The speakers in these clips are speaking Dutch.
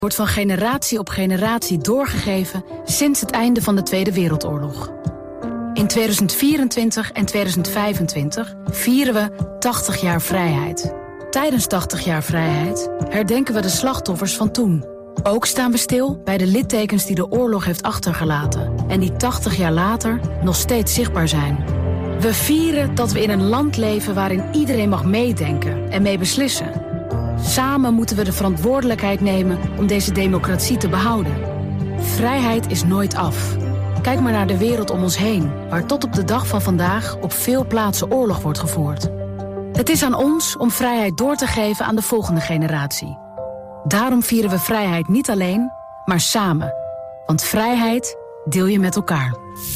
wordt van generatie op generatie doorgegeven sinds het einde van de Tweede Wereldoorlog. In 2024 en 2025 vieren we 80 jaar vrijheid. Tijdens 80 jaar vrijheid herdenken we de slachtoffers van toen. Ook staan we stil bij de littekens die de oorlog heeft achtergelaten en die 80 jaar later nog steeds zichtbaar zijn. We vieren dat we in een land leven waarin iedereen mag meedenken en mee beslissen. Samen moeten we de verantwoordelijkheid nemen om deze democratie te behouden. Vrijheid is nooit af. Kijk maar naar de wereld om ons heen, waar tot op de dag van vandaag op veel plaatsen oorlog wordt gevoerd. Het is aan ons om vrijheid door te geven aan de volgende generatie. Daarom vieren we vrijheid niet alleen, maar samen. Want vrijheid deel je met elkaar.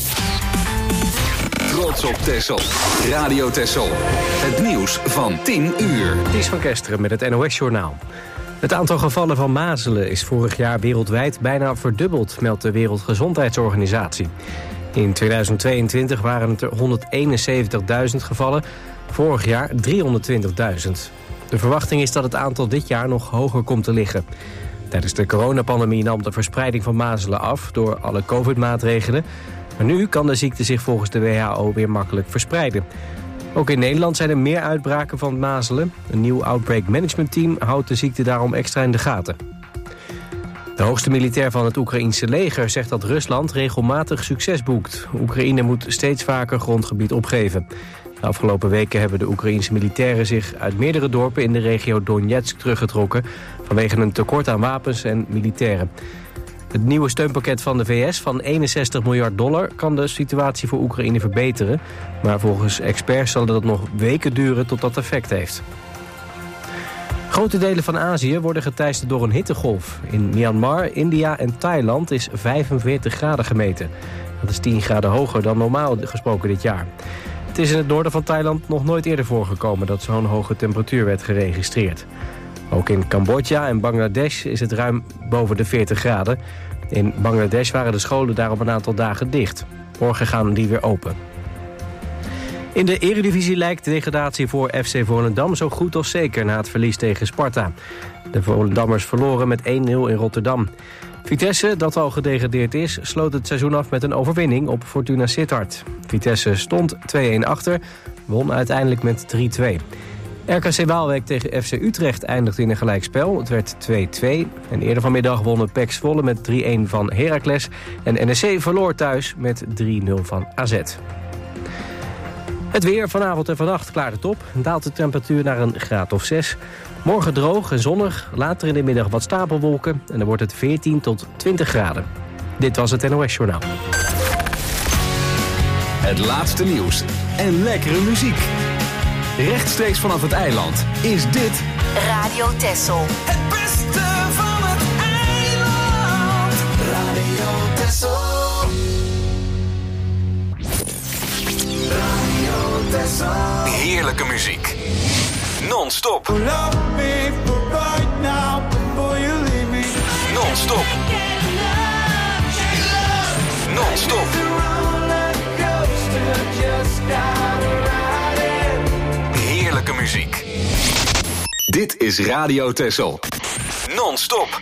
Trots op Texel. Radio Texel. Het nieuws van 10 uur. Ties van Kesteren met het NOS-journaal. Het aantal gevallen van mazelen is vorig jaar wereldwijd bijna verdubbeld, meldt de Wereldgezondheidsorganisatie. In 2022 waren het er 171.000 gevallen, vorig jaar 320.000. De verwachting is dat het aantal dit jaar nog hoger komt te liggen. Tijdens de coronapandemie nam de verspreiding van mazelen af door alle COVID-maatregelen. Maar nu kan de ziekte zich volgens de WHO weer makkelijk verspreiden. Ook in Nederland zijn er meer uitbraken van mazelen. Een nieuw Outbreak Management Team houdt de ziekte daarom extra in de gaten. De hoogste militair van het Oekraïense leger zegt dat Rusland regelmatig succes boekt. Oekraïne moet steeds vaker grondgebied opgeven. De afgelopen weken hebben de Oekraïense militairen zich uit meerdere dorpen in de regio Donetsk teruggetrokken vanwege een tekort aan wapens en militairen. Het nieuwe steunpakket van de VS van $61 miljard kan de situatie voor Oekraïne verbeteren. Maar volgens experts zal dat nog weken duren tot dat effect heeft. Grote delen van Azië worden geteisterd door een hittegolf. In Myanmar, India en Thailand is 45 graden gemeten. Dat is 10 graden hoger dan normaal gesproken dit jaar. Het is in het noorden van Thailand nog nooit eerder voorgekomen dat zo'n hoge temperatuur werd geregistreerd. Ook in Cambodja en Bangladesh is het ruim boven de 40 graden. In Bangladesh waren de scholen daarom een aantal dagen dicht. Morgen gaan die weer open. In de Eredivisie lijkt de degradatie voor FC Volendam zo goed als zeker na het verlies tegen Sparta. De Volendammers verloren met 1-0 in Rotterdam. Vitesse, dat al gedegradeerd is, sloot het seizoen af met een overwinning op Fortuna Sittard. Vitesse stond 2-1 achter, won uiteindelijk met 3-2. RKC Waalwijk tegen FC Utrecht eindigde in een gelijkspel. Het werd 2-2. En eerder vanmiddag wonnen PEC Zwolle met 3-1 van Heracles. En NEC verloor thuis met 3-0 van AZ. Het weer vanavond en vannacht klaart het op. Daalt de temperatuur naar een graad of 6. Morgen droog en zonnig. Later in de middag wat stapelwolken. En dan wordt het 14 tot 20 graden. Dit was het NOS Journaal. Het laatste nieuws en lekkere muziek. Rechtstreeks vanaf het eiland is dit Radio Texel. Het beste van het eiland. Radio Texel. Radio Texel. heerlijke muziek. Non-stop. Non-stop. Non-stop. Heerlijke muziek. Dit is Radio Texel. Non-stop.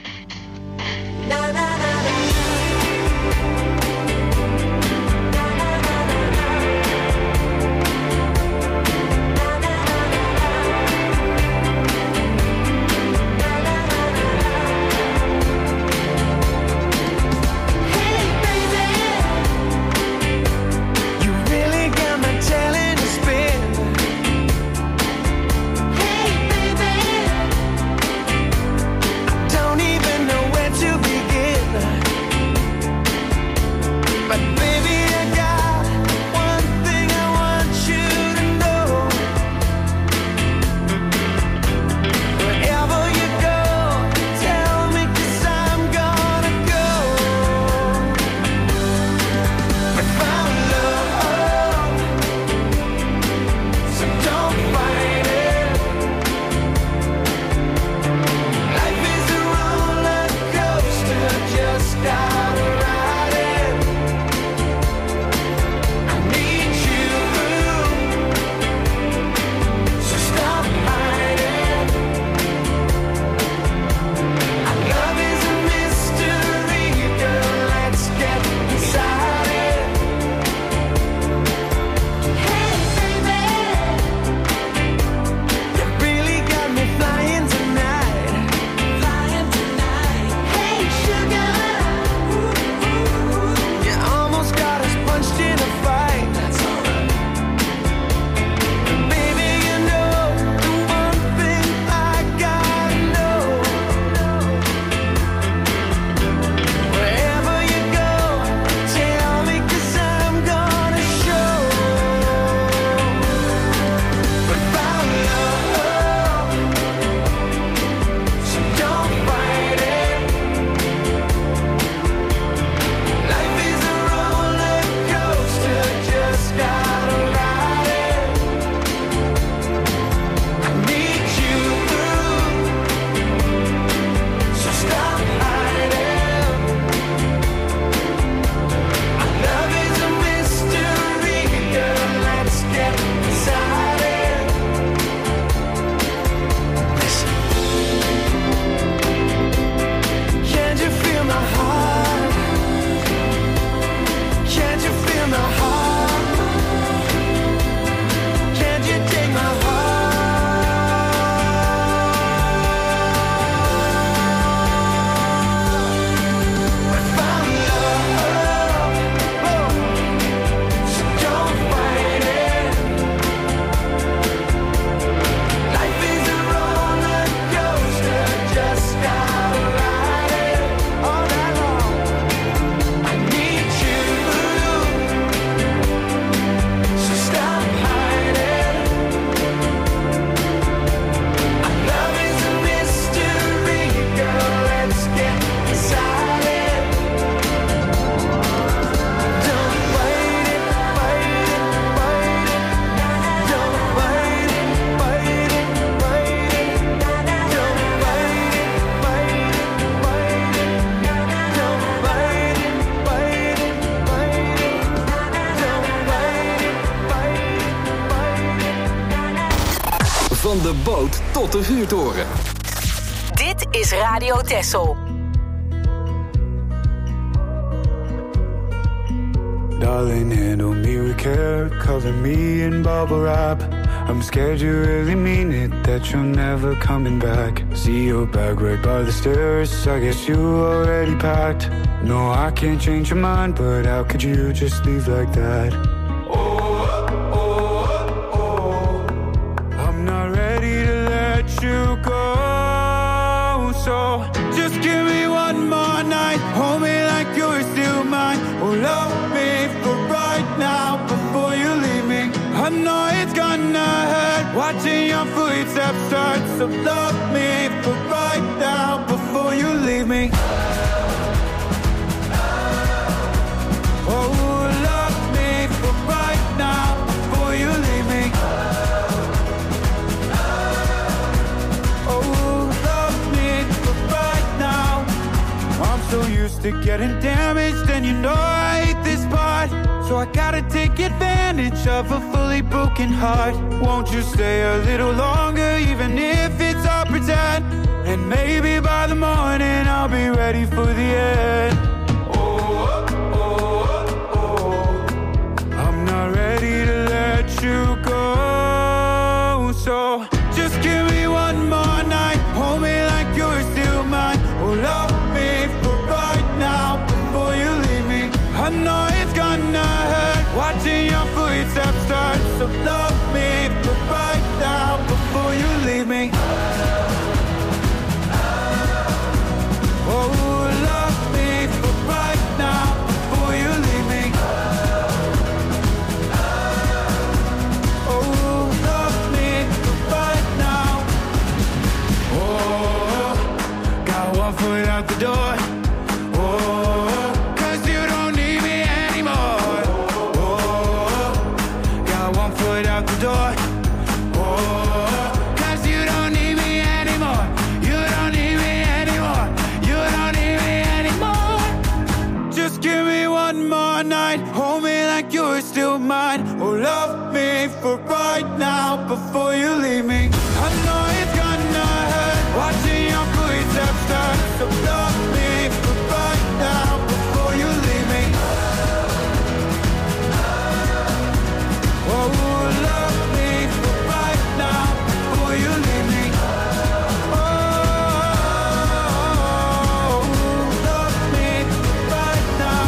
Van de boot tot de vuurtoren. Dit is Radio Texel. Darling, handle me with care, cover me in bubble wrap. I'm scared you really mean it, that you're never coming back. See your bag right by the stairs, I guess you already packed. No, I can't change your mind, but how could you just leave like that? I'm not ready to let you go, so just give me one more night, hold me like you're still mine. Oh, love me for right now before you leave me. I know it's gonna hurt watching your footsteps start, so love me for right now before you leave me. Oh, love me for right now before you leave me. Oh, love me for right now. I'm so used to getting damaged, and you know I hate this part, so I gotta take advantage of a fully broken heart. Won't you stay a little longer, even if it's all pretend? And maybe by the morning I'll be ready for the end. I'm not ready to let you go, so just give me one more night, hold me like you're still mine. Oh, love me for right now before you leave me. I know it's gonna hurt watching your footsteps start, so love me for right now before you leave me. Oh, love me for right now before you leave me. Oh, love me for right now. Oh, got one foot out the door. Oh, 'cause you don't need me anymore. Oh, got one foot out the door. Oh, 'cause you don't need me anymore. You don't need me anymore. You don't need me anymore. Just give me one more night, hold me like you're still mine. Oh, love me for right now before you leave me. I know it's gonna hurt watching your footsteps start, so love me for right now before you leave me. Oh, love me for right now before you leave me. Oh, love me for right now.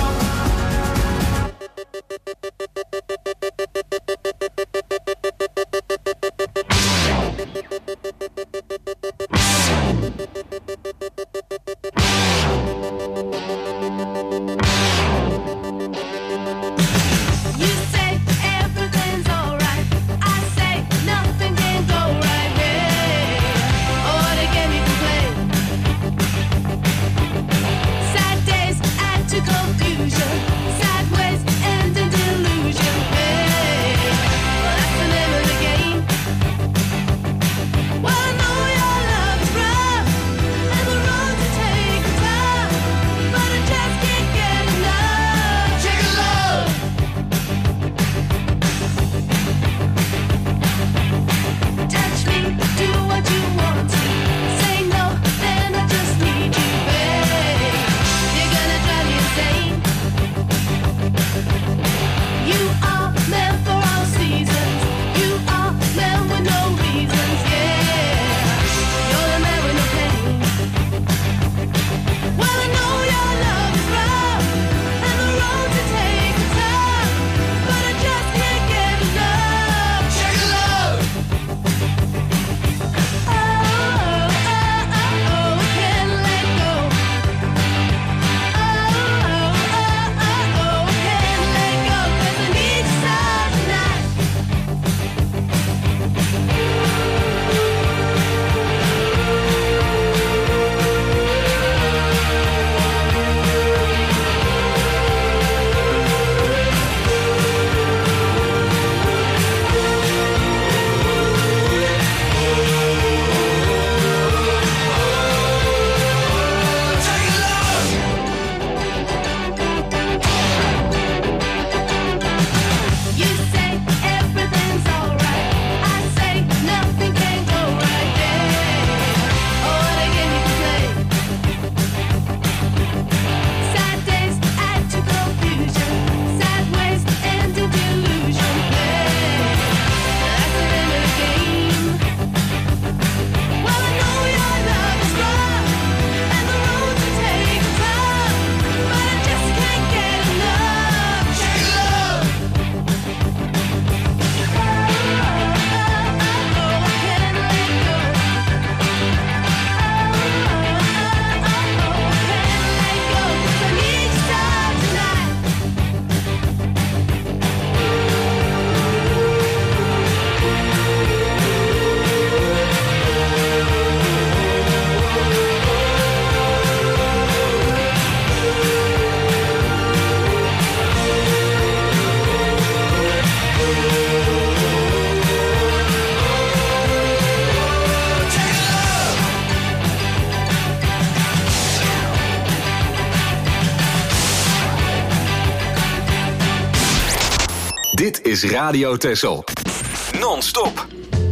Dit is Radio Texel. Non-stop.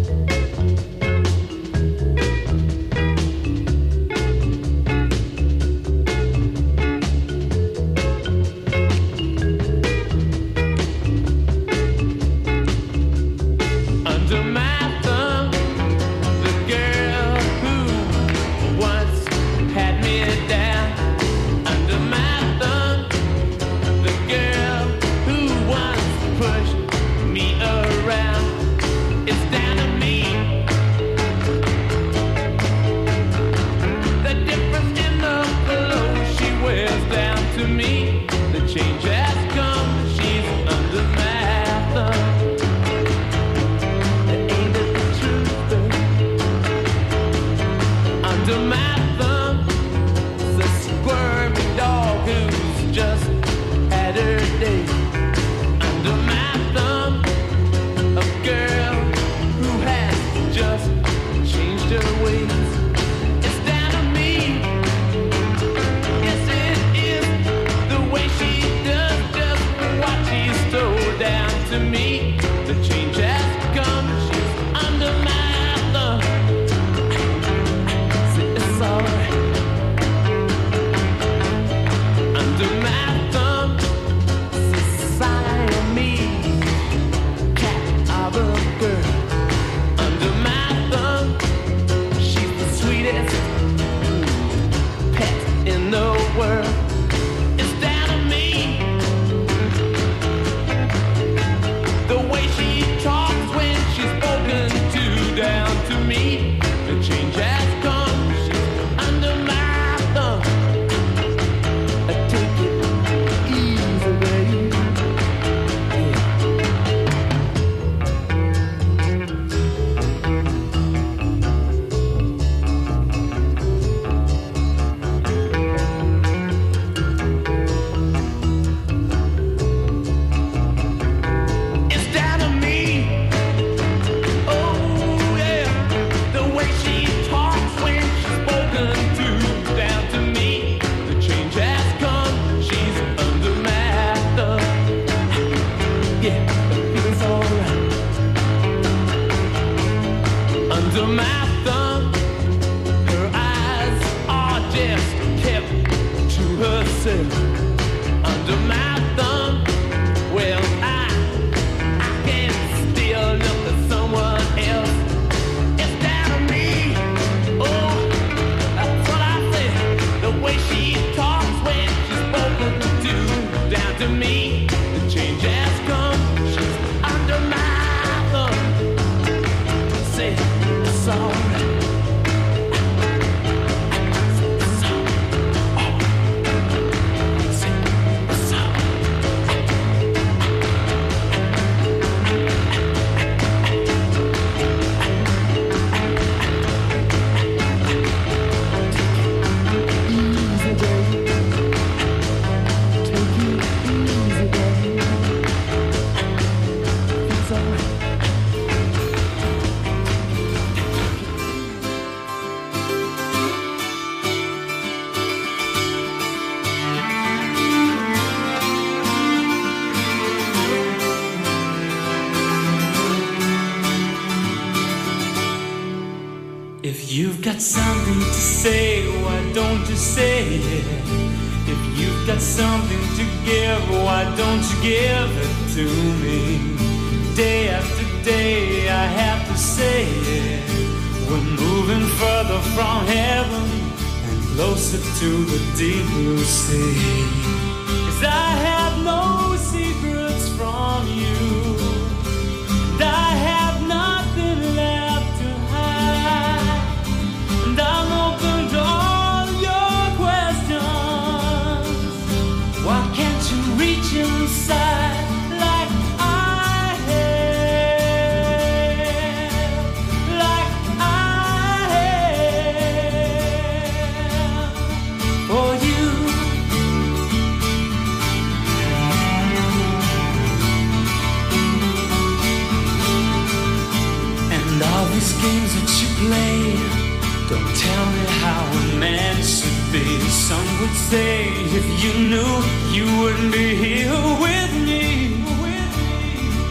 Something to say, why don't you say it? If you've got something to give, why don't you give it to me? Day after day I have to say it. We're moving further from heaven and closer to the deep blue sea. 'Cause I have no secrets from you, and I have nothing left to hide. And I'm open to all your questions. Why can't you reach inside like I have? Like I have for you. And all these games that you play, don't tell me how a man should be. Some would say if you knew, you wouldn't be here with me.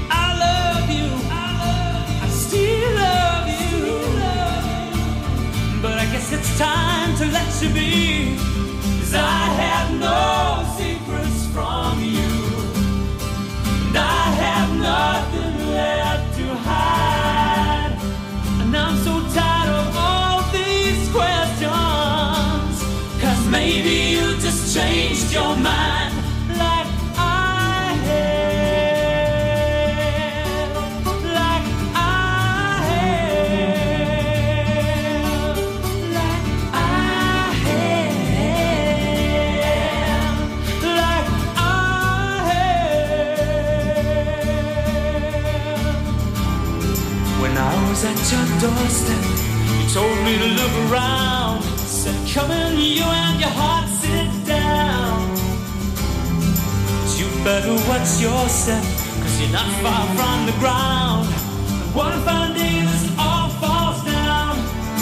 time to let you be, 'cause I have no secrets from you, and I have nothing left to hide. And I'm so tired of all these questions, 'cause maybe you just changed your mind like I have, like I have, like I have, like I have. When I was at your doorstep, you told me to look around. Said, come in, you and your heart, sit down. But you better watch yourself, 'cause you're not far from the ground. And one fine day this all falls down.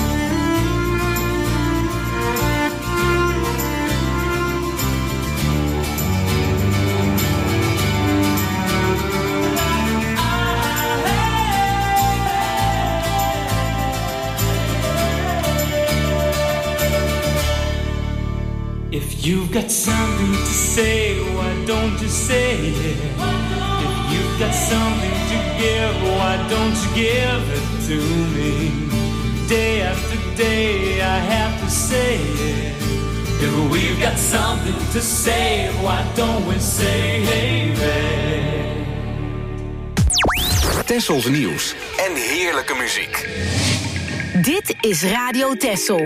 If you've got something to say, why don't you say it? If you've got something to give, why don't you give it to me? Day after day I have to say it. If we've got something to say, why don't we say it? Tessels nieuws en heerlijke muziek. Dit is Radio Tessel.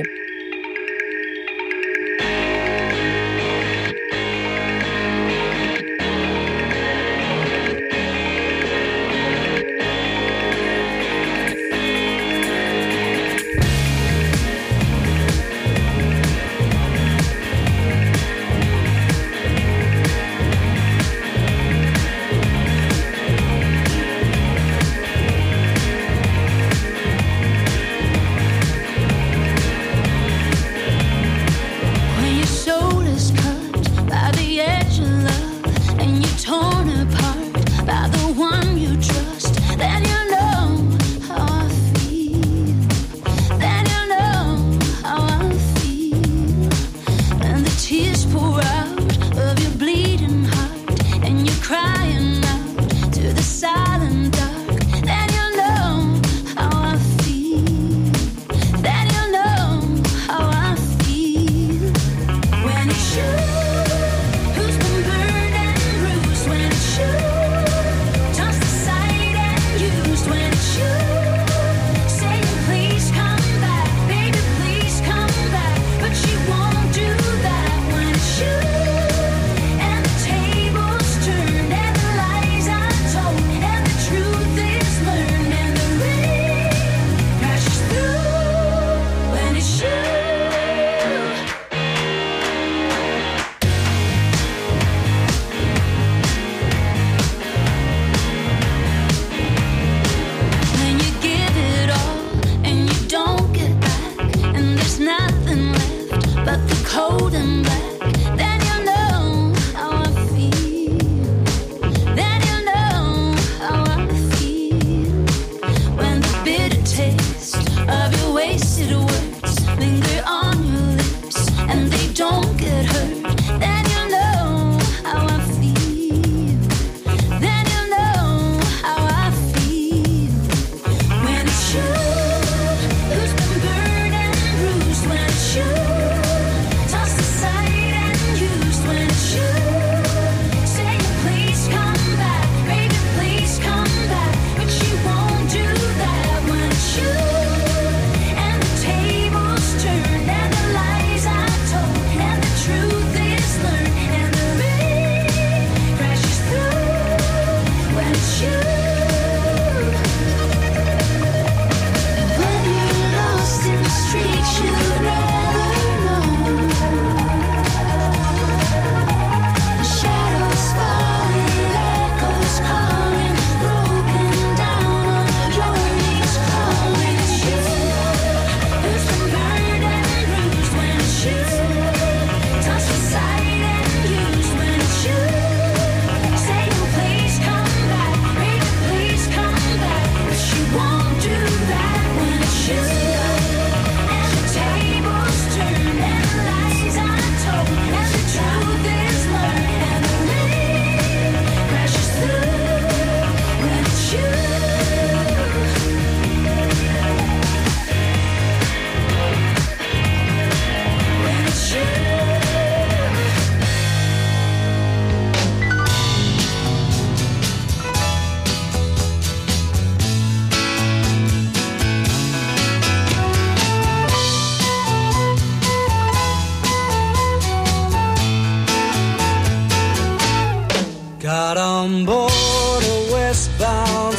On board a westbound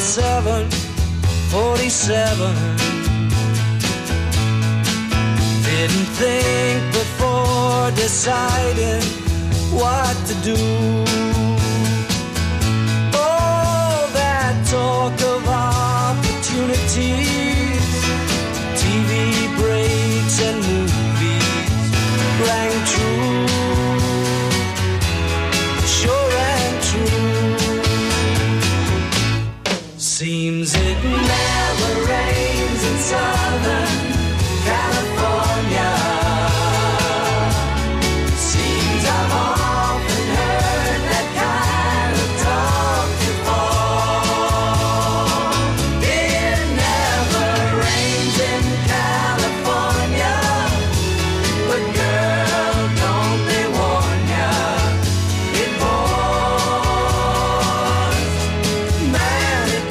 747. Didn't think before deciding what to do. Oh, that talk of opportunities, TV breaks and movies rang true, sure and true. Seems it never rains in Southern California. Seems I've often heard that kind of talk before. It never rains in California, but girl, don't they warn ya, it pours, man, it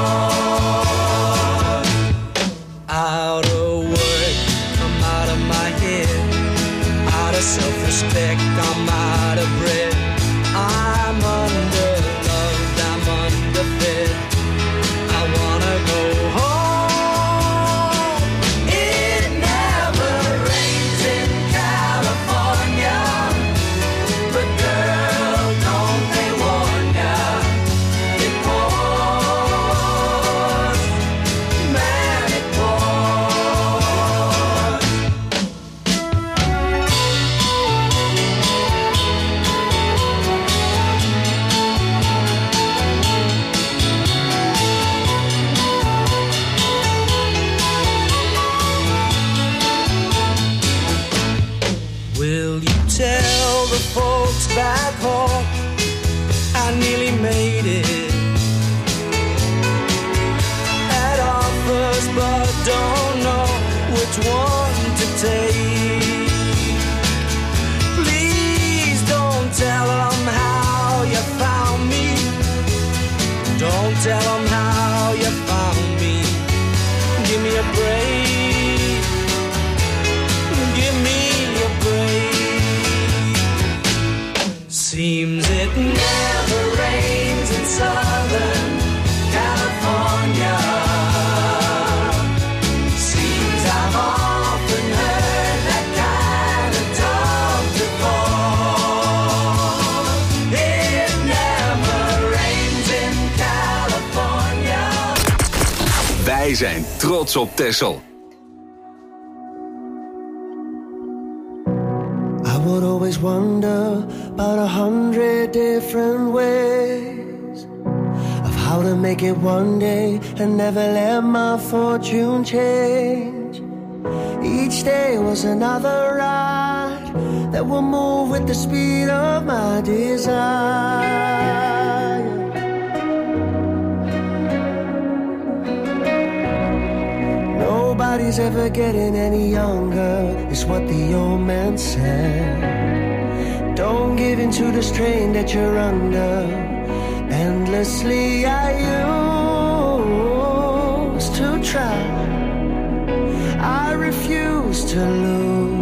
pours. Out of work, I'm out of my head. Out of self-respect, I'm out of breath. I'm underloved, I'm underfed. I wanna go home. It never rains in California, but girl, don't they warn ya, it pours, man, it pours. Will you tell the folks back home I nearly made it at offers, but don't know which one to take. Please don't tell them how you found me. Don't tell them how you found me. Give me a break. Give me a break. Seems it never rains in Southern California. Seems I've often heard that kind of talk before. It never rains in California. Wij zijn trots op Texel. I would always wonder about 100 different ways of how to make it one day and never let my fortune change. Each day was another ride that will move with the speed of my desire. Nobody's ever getting any younger, is what the old man said. Don't give in to the strain that you're under. Endlessly I used to try. I refuse to lose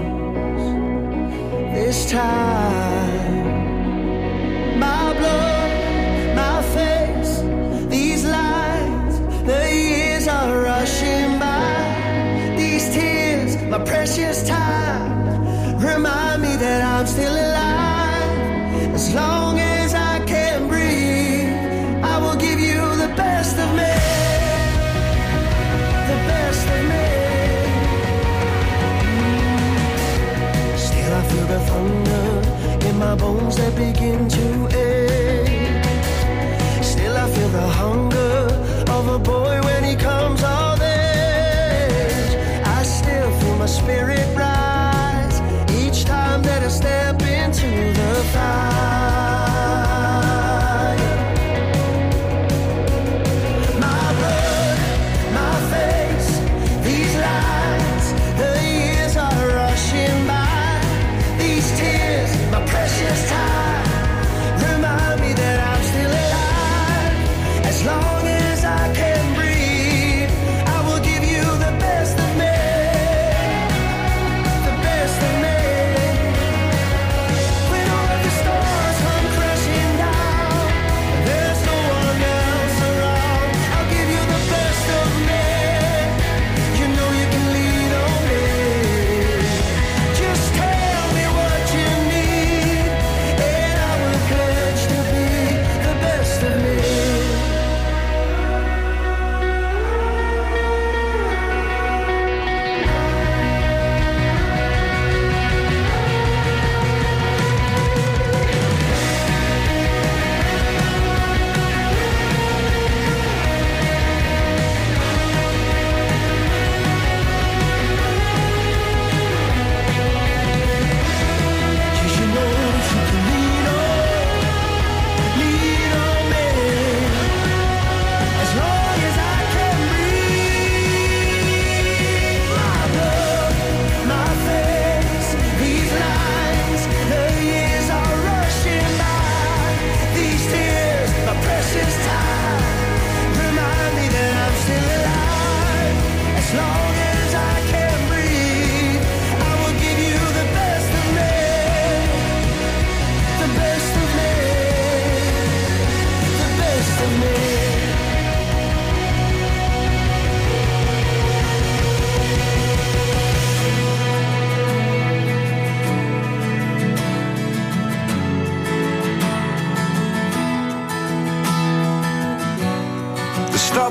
this time. My blood, my face, these lines, the years are rushing by. These tears, my precious time, remind me that I'm still alive. As long as I can breathe, I will give you the best of me. The best of me. Still I feel the thunder in my bones that begin to ache. Still I feel the hunger of a boy when he comes of age. I still feel my spirit rise each time that I step into the fire. My blood, my face, these lines, the years are rushing by. These tears, my precious time, remind me that I'm still alive. As long as I can breathe, I will give you the best of me. The best of me.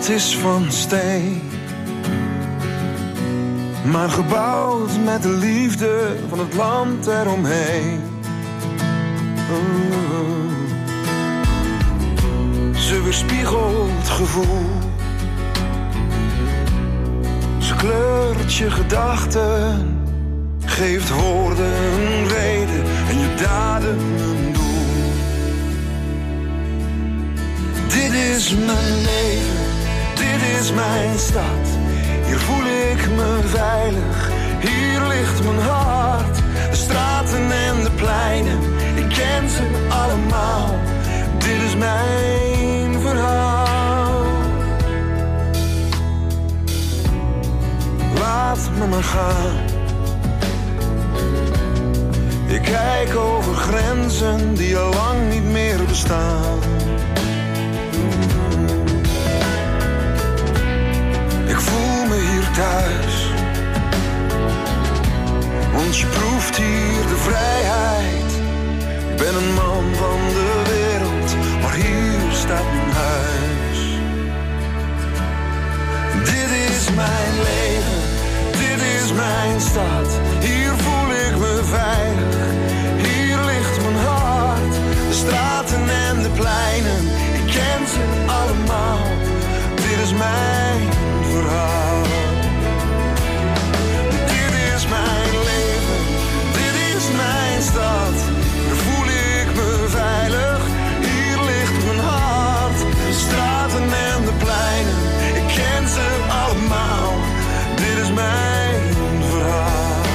stad is van steen, maar gebouwd met de liefde van het land eromheen. Ze weerspiegelt gevoel, ze kleurt je gedachten, geeft woorden een reden en je daden een doel. Dit is mijn leven, dit is mijn stad. Hier voel ik me veilig, hier ligt mijn hart. De straten en de pleinen, ik ken ze allemaal. Dit is mijn verhaal. Laat me maar gaan. Ik kijk over grenzen die al lang niet meer bestaan. Ik voel me hier thuis, want je proeft hier de vrijheid. Ik ben een man van de wereld, maar hier staat mijn huis. Dit is mijn leven, dit is mijn stad. Hier voel ik me veilig, hier ligt mijn hart. De straten en de pleinen, ik ken ze allemaal. Dit is mijn verhaal. Dit is mijn leven, dit is mijn stad. Hier voel ik me veilig, hier ligt mijn hart. De straten en de pleinen, ik ken ze allemaal. Dit is mijn verhaal.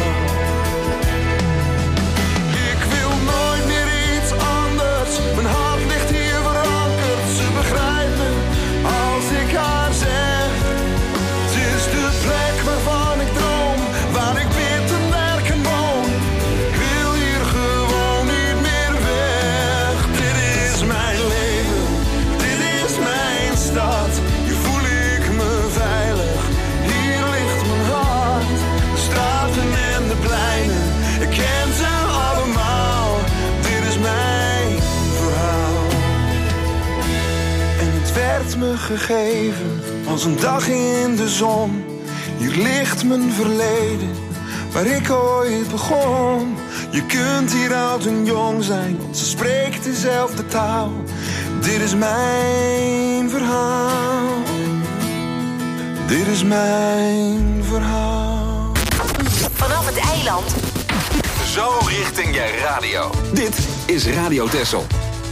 Ik wil nooit meer iets anders. Mijn hart ligt hier verankerd. Ze begrijpt me als ik haar zeg. Het is de plek waarvan ik droom, waar ik bid en werk en woon. Ik wil hier gewoon niet meer weg. Dit is mijn leven, dit is mijn stad. Hier voel ik me veilig, hier ligt mijn hart. De straten en de pleinen, ik ken ze allemaal. Dit is mijn verhaal. En het werd me gegeven als een dag in de zon. Hier ligt mijn verleden, waar ik ooit begon. Je kunt hier oud en jong zijn, want ze spreekt dezelfde taal. Dit is mijn verhaal. Dit is mijn verhaal. Vanaf het eiland. Zo richting je radio. Dit is Radio Texel.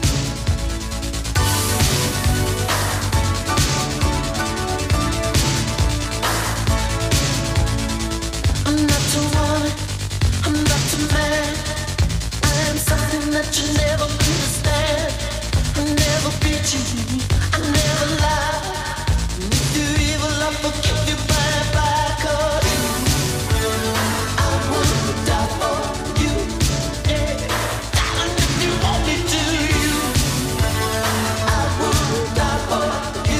I'm not a woman, I'm not a man. I am something that you never understand. I never beat you, I never lie. And if you're evil, I'll forgive you bye. 'Cause I would die for you, yeah. Darling, if you want me to, I would die for you.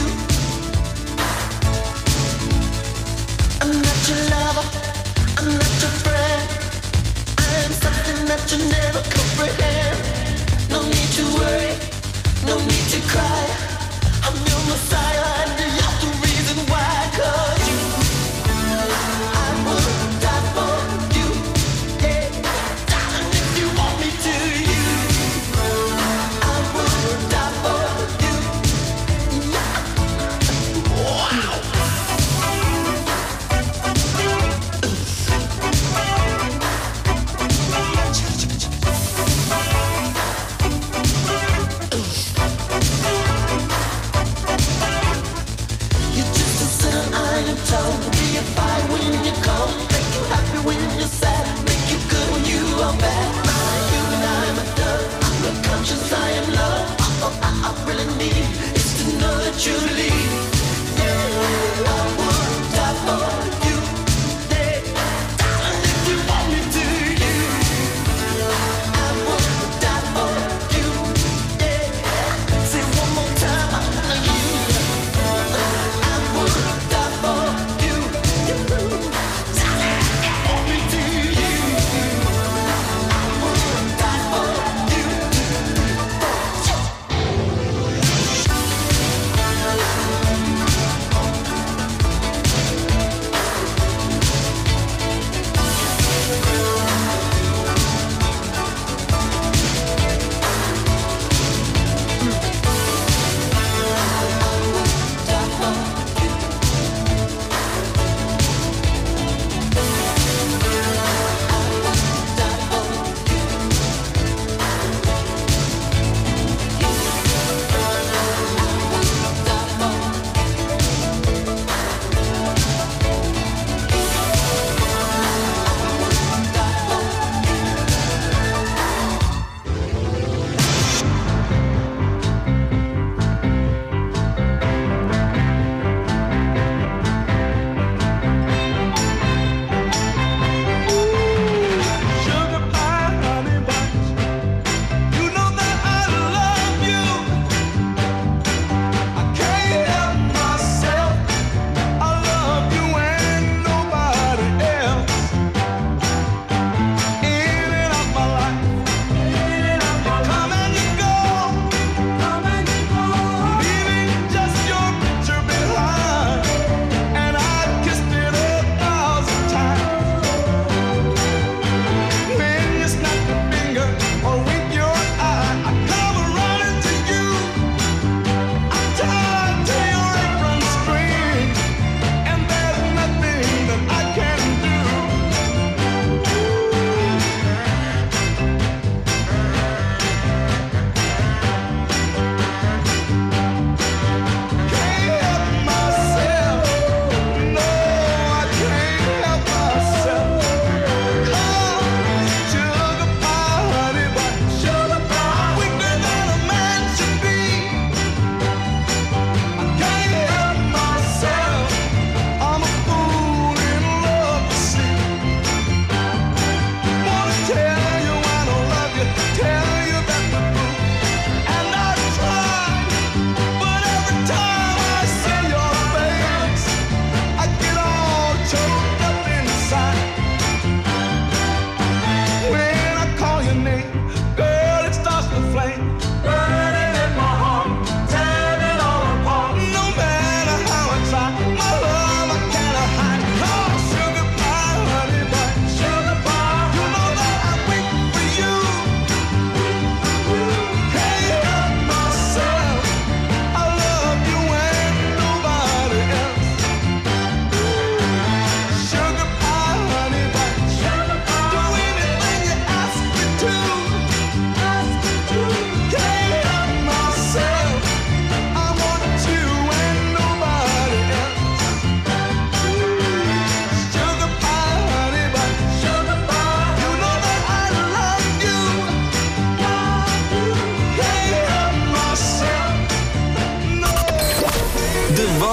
I'm not your lover, I'm not your friend. I am something that you never comprehend. No need to worry, no need to cry. I'm your messiah and you're the reason why. 'Cause you, I would die for you, yeah. Darling, if you want me to, I would die for you, yeah. Wow. You're just a sinner, I am told. Be a fire when you're cold. Make you happy when you're sad. Make you good when you are bad. I'm human, I'm a thug. I'm not conscious, I am love. All I really need is to know that you leave. Yeah, I would die for you. Yeah, darling, if you want me to, I would die for you. Yeah, say one more time, I love you. I would die for you. Darling, if you want me to, I would die for you.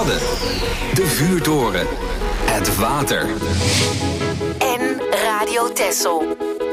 Wadden, de vuurtoren, het water. En Radio Texel.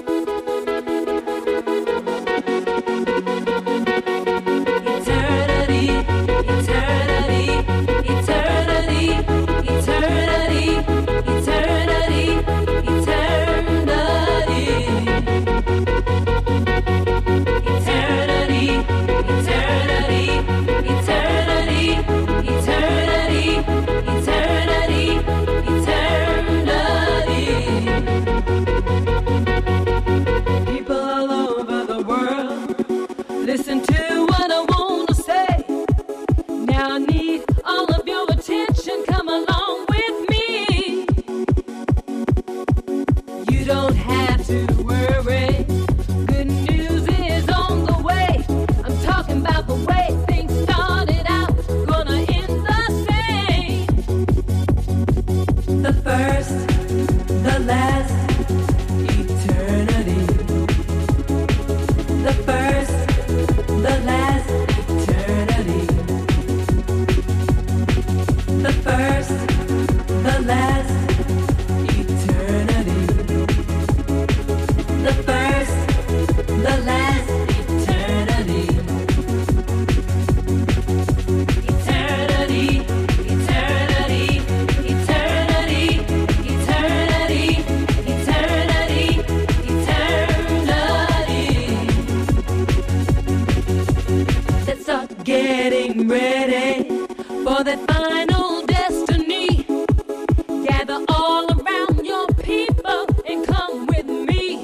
Listen to what I want to say. Now I need all of your attention. Come along with me. You don't have to worry. Good news is on the way. I'm talking about the way things started out. Gonna end the same. The first, the last, eternity. The first, the last, eternity. The first, the last, eternity. The first, the last, eternity. Eternity, eternity, eternity, eternity, eternity, eternity. Let's start getting ready for that final destiny. Gather all around your people and come with me.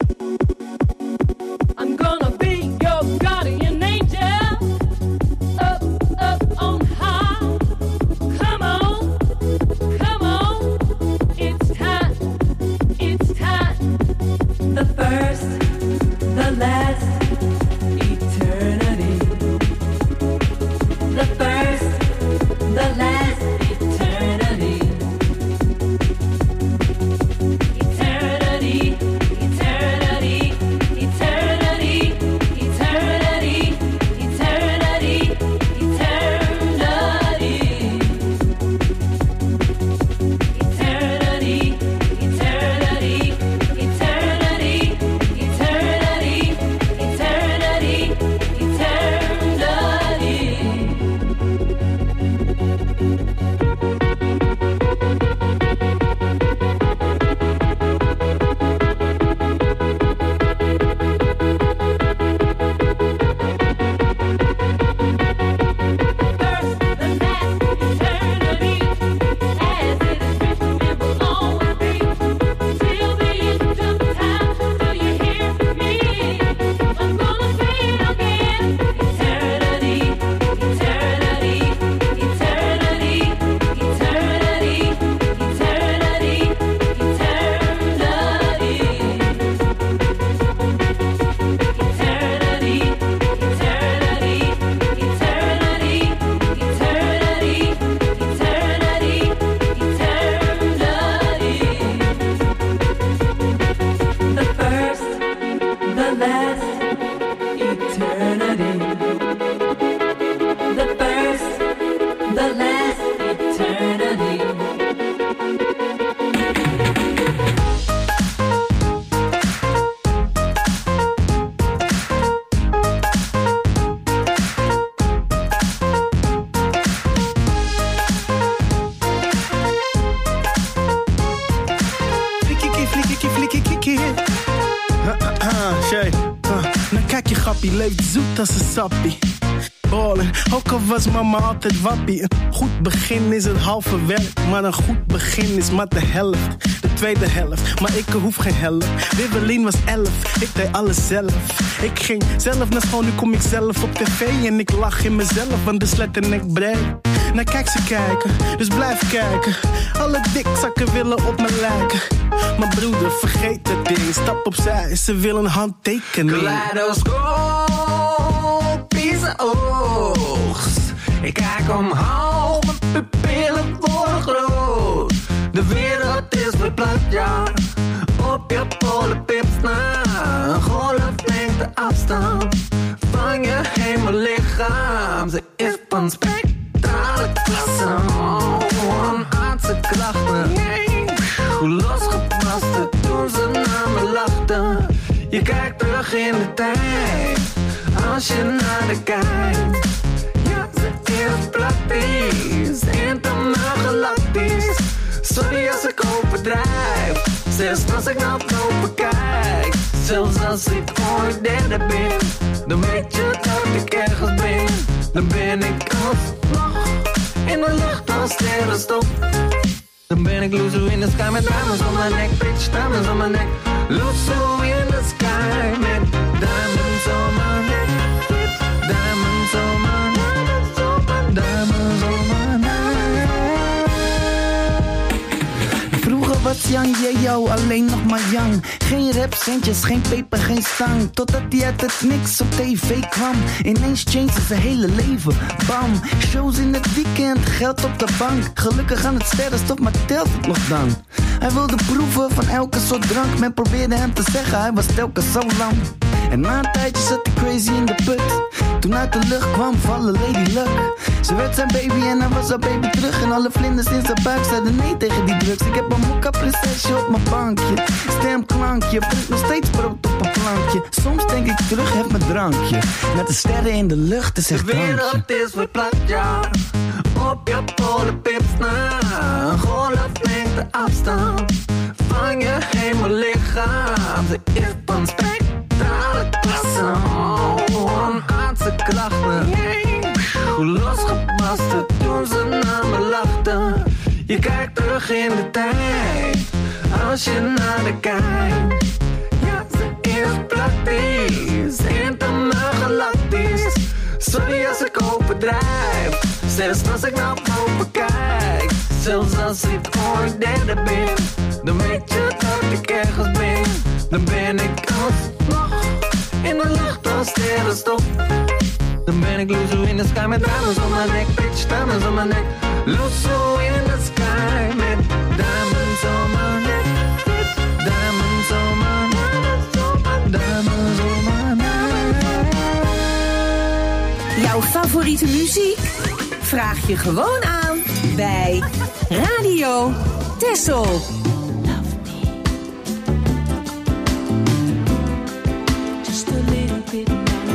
I'm gonna be your guardian angel. Up, up on high. Come on, come on. It's time, it's time. The first, the last, eternity. The first, the last, eternity. Eternity, eternity, eternity, eternity, eternity, eternity. Eternity, eternity, eternity, eternity, eternity, Nou kijk je grappie, leeft zoet als een sappie. Ballen, ook al was mama altijd wappie. Een goed begin is het halve werk, maar een goed begin is maar de helft. De tweede helft, maar ik hoef geen helft. Wibbelien was 11, ik deed alles zelf. Ik ging zelf naar school, nu kom ik zelf op tv. En ik lach in mezelf, want de slet en ik breed. Nou kijk ze kijken, dus blijf kijken. Alle dikzakken willen op me lijken. Maar broeder, vergeet het ding. Stap opzij, ze willen een handtekening. Kaleidoscopische oogst. Ik kijk omhoog, mijn pupillen worden groot. De wereld is verplat, ja. Op je polenpips na. Een golflengte afstand van je hemellichaam. Ze is van spectrale klasse. de tijd. Als je naar de kijkt. Ja, ze is praktisch. Helemaal galactisch. Sorry als ik overdrijf. Zelfs als ik naar boven kijk. Zelfs als ik ooit derde ben. Dan weet je dat ik ergens ben. Dan ben ik alsnog in de lucht als sterrenstof. Dan ben ik loezo in de sky met diamonds om mijn nek. Bitch, diamonds om mijn nek. Loezo in de sky met diamonds om mijn nek. Diamonds om mijn nek. Diamonds om mijn nek. Vroeger was Yang Yeo alleen nog maar Yang. Geen rapcentjes, geen peper, geen stang. Totdat hij uit het niks op tv kwam. Ineens changed zijn hele leven, bam. Shows in het weekend, geld op de bank. Gelukkig aan het sterrenstof, maar telt het nog dan? Hij wilde proeven van elke soort drank. Men probeerde hem te zeggen, hij was telkens zo lang. En na een tijdje zat hij crazy in de put. Toen uit de lucht kwam vallen Lady Luck. Ze werd zijn baby en hij was haar baby terug. En alle vlinders in zijn buik zeiden nee tegen die drugs. Ik heb een mokka prinsesje op mijn bankje. Stemklankje, brengt nog steeds brood op een plankje. Soms denk ik terug, heb mijn drankje. Met de sterren in de lucht, is echt drankje. De wereld is verplaatst, ja. Op je polenpips na. Een golflengte afstand van je hemellichaam. Ze is van spectrale klasse. Aardse krachten. Losgebarsten toen ze naar me lachten. Je kijkt terug in de tijd. Als je naar de kijkt. Ja, ze is praktisch. Helemaal galactisch. Sorry als ik overdrijf. Zelfs als ik naar boven kijk. Zelfs als ik ooit derde ben. Dan weet je dat ik ergens ben. Dan ben ik alsnog in de lucht als sterrenstof. Dan ben ik loezo in de sky met diamonds om mijn nek. Bitch, diamonds om mijn nek. Loezo in de sky met diamonds om mijn nek. Diamonds om mijn nek. Diamonds om mijn nek. Jouw favoriete muziek? Vraag je gewoon aan bij Radio Texel. Just a little bit.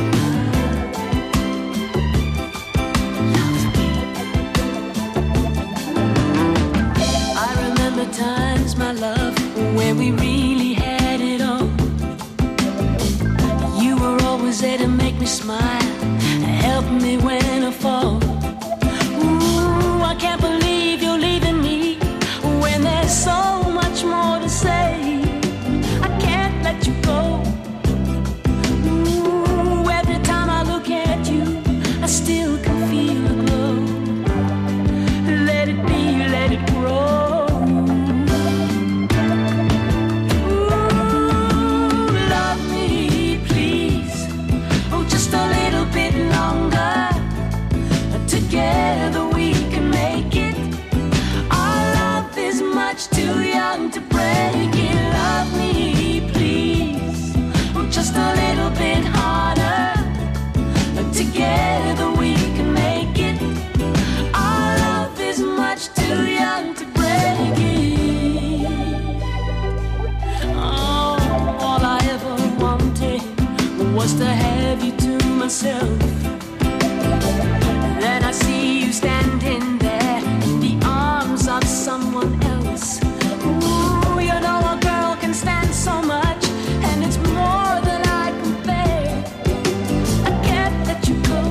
Times, my love, when we really had it all. You were always there to make me smile, help me when I fall. Ooh, I can't believe you're leaving me when there's so much more to say. I can't let you go. Ooh, every time I look at you, I still can feel the glow. Let it be, let it grow. Together we can make it. Our love is much too young to break it. Love me, please. Just a little bit harder. Together we can make it. Our love is much too young to break it. Oh, all I ever wanted was to have you to myself. Then I see you standing there in the arms of someone else. Ooh, you know a girl can stand so much, and it's more than I can bear. I can't let you go.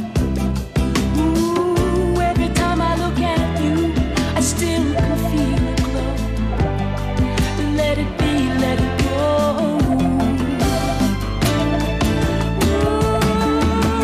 Ooh, every time I look at you, I still can feel the glow. Let it be, let it go. Ooh,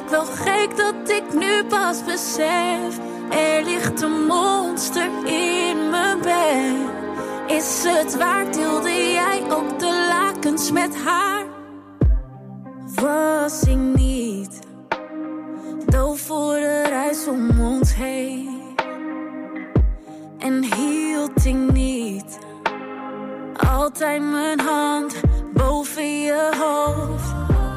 lijkt wel gek dat ik nu pas besef. Er ligt een monster in mijn bed. Is het waar, deelde jij ook de lakens met haar? Was ik niet doof voor de reis om ons heen? En hield ik niet altijd mijn hand boven je hoofd?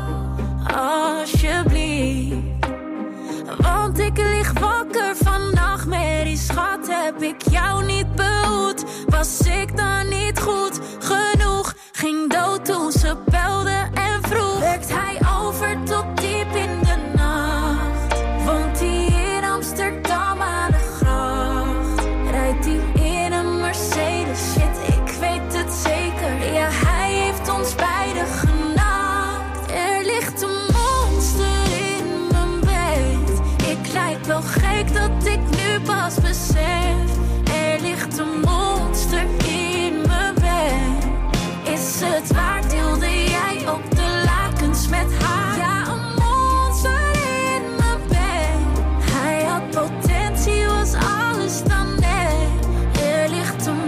Alsjeblieft, want ik lig wakker van nachtmerries. Schat, heb ik jou niet behoed? Was ik dan niet goed genoeg? Ging dood toen ze belde en vroeg. Werkt hij over tot diep in de nacht? Woont hij in Amsterdam aan de gracht? Rijdt hij in een Mercedes? Shit, ik weet het zeker. Ja, hij heeft ons beiden genakt. Er ligt een monster in mijn bed. Ik lijk wel gek dat ik nu pas besef. Er ligt een monster in mijn bed. Is het waar, deelde jij ook de lakens met haar? Ja, een monster in mijn bed. Hij had potentie, was alles dan net. Er ligt een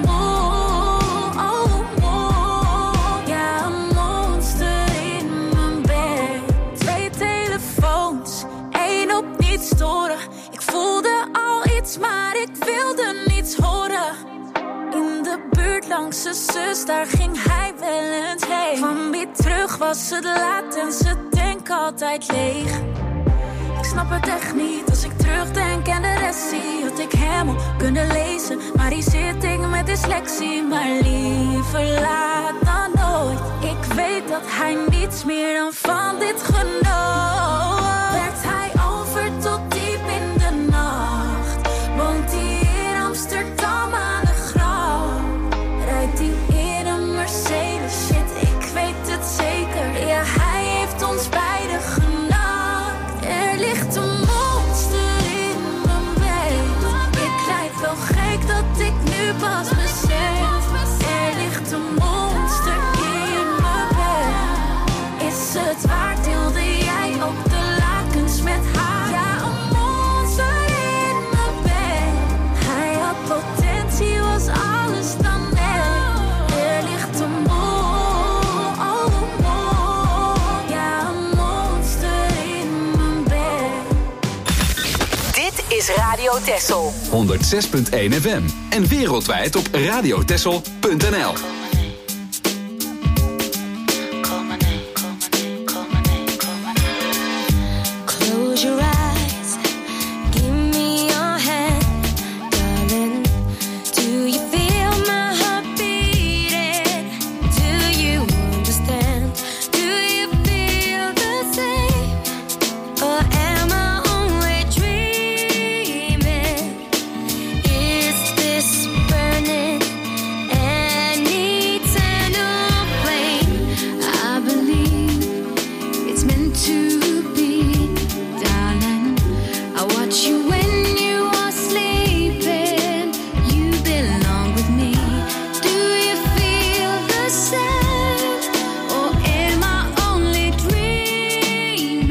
ja, een monster in mijn bed. 2 telefoons, 1 op niet storen. Ik voelde al iets, maar ik wilde niets horen. In de buurt langs zijn zus, daar ging hij wel eens heen. Van wie terug was het laat en zijn tank altijd leeg. Ik snap het echt niet als ik terugdenk en de rest zie. Had ik hem al kunnen lezen, maar hier zit ik met dyslexie. Maar liever laat dan nooit. Ik weet dat hij niets meer dan van dit genoot. Werkt hij over tot diep in de nacht? Woont hij in Amsterdam aan de gracht? Rijdt hij in een Mercedes? Shit, ik weet het zeker. Ja, hij heeft ons beiden genakt. Er ligt een monster in mijn bed. Ik lijk wel gek dat ik nu pas besef. Er ligt een monster in mijn bed. Is het waar, deelde jij ook de lakens met haar? Ja, een monster in mijn bed. Hij had potentie, was alles dan net. Er ligt een ja, een monster in mijn bed. Dit is Radio Texel. 106.1 FM en wereldwijd op radiotexel.nl. Close your eyes, give me your hand, darling. Do you feel my heart beating? Do you understand? Do you feel the same? Or am I only dreaming? Is this burning an eternal flame? I believe it's meant to be, darling. I watch you when you are sleeping. You belong with me. Do you feel the same? Or am I only dreaming?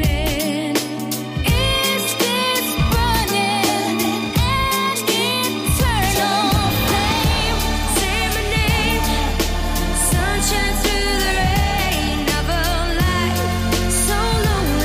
Is this burning an eternal flame? Say my name, sunshine through the rain of a life so lonely.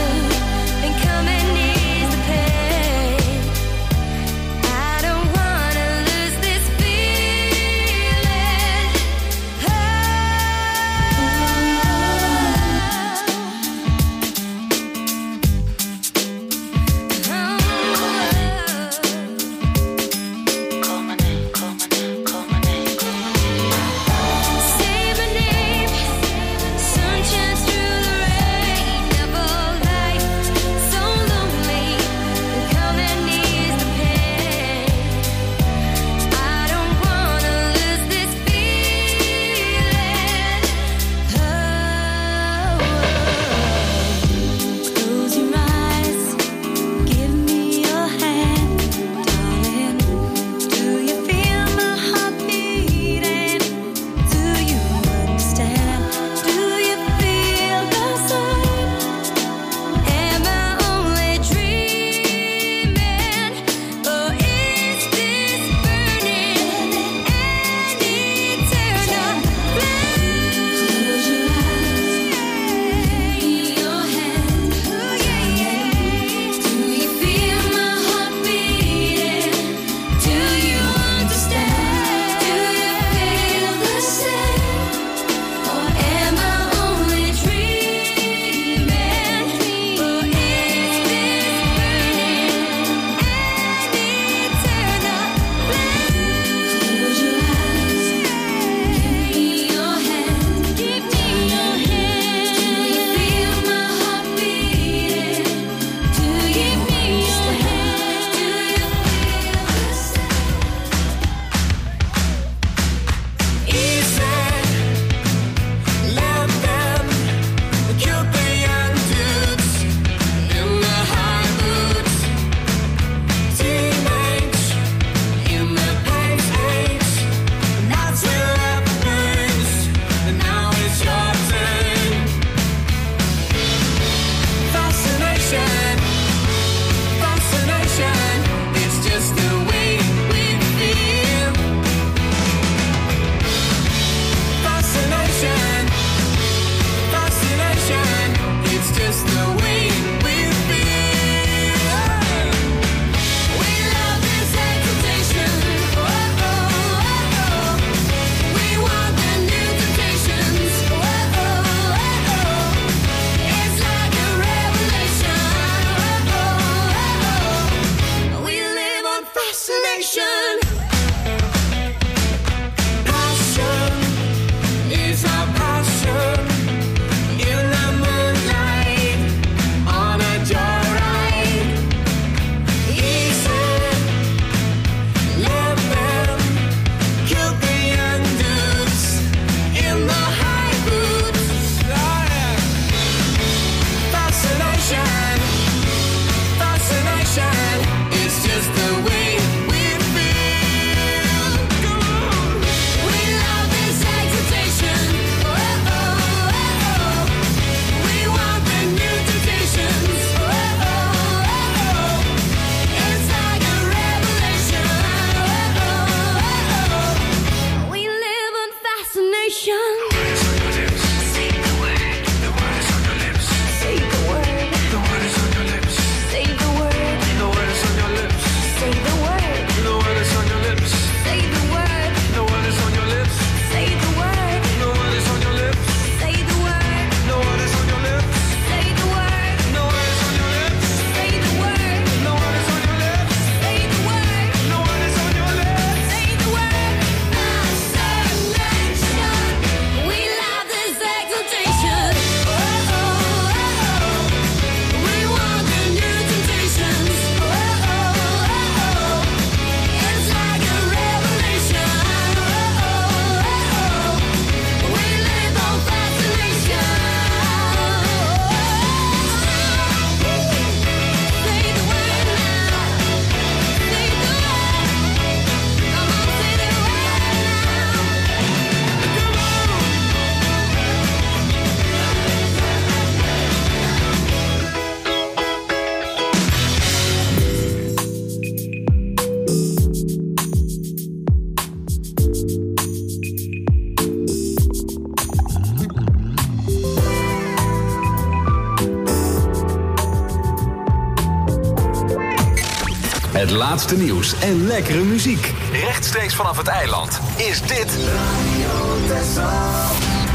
Het laatste nieuws en lekkere muziek. Rechtstreeks vanaf het eiland is dit Radio Texel.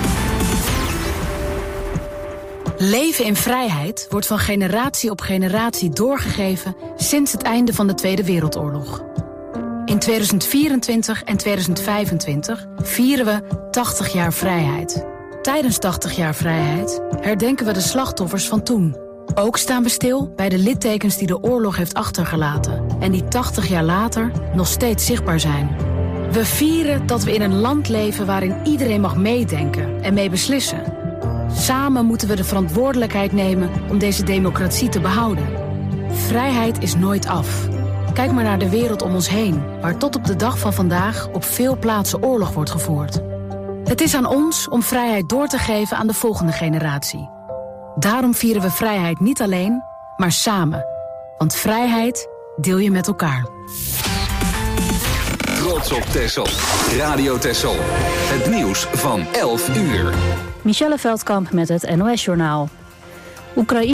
Leven in vrijheid wordt van generatie op generatie doorgegeven sinds het einde van de Tweede Wereldoorlog. In 2024 en 2025 vieren we 80 jaar vrijheid. Tijdens 80 jaar vrijheid herdenken we de slachtoffers van toen. Ook staan we stil bij de littekens die de oorlog heeft achtergelaten en die 80 jaar later nog steeds zichtbaar zijn. We vieren dat we in een land leven waarin iedereen mag meedenken en mee beslissen. Samen moeten we de verantwoordelijkheid nemen om deze democratie te behouden. Vrijheid is nooit af. Kijk maar naar de wereld om ons heen, waar tot op de dag van vandaag op veel plaatsen oorlog wordt gevoerd. Het is aan ons om vrijheid door te geven aan de volgende generatie. Daarom vieren we vrijheid niet alleen, maar samen. Want vrijheid deel je met elkaar. Trots op Texel. Radio Texel. Het nieuws van 11 uur. Michelle Veldkamp met het NOS-journaal. Oekraïne